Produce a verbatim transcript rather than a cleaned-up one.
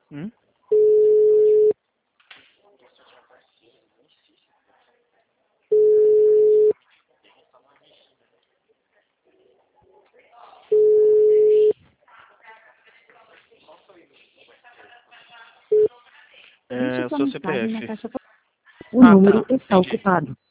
Hum? Deixe É, sua seu mensagem na C P F. caixa postal. O Ah, número tá. está Entendi. ocupado.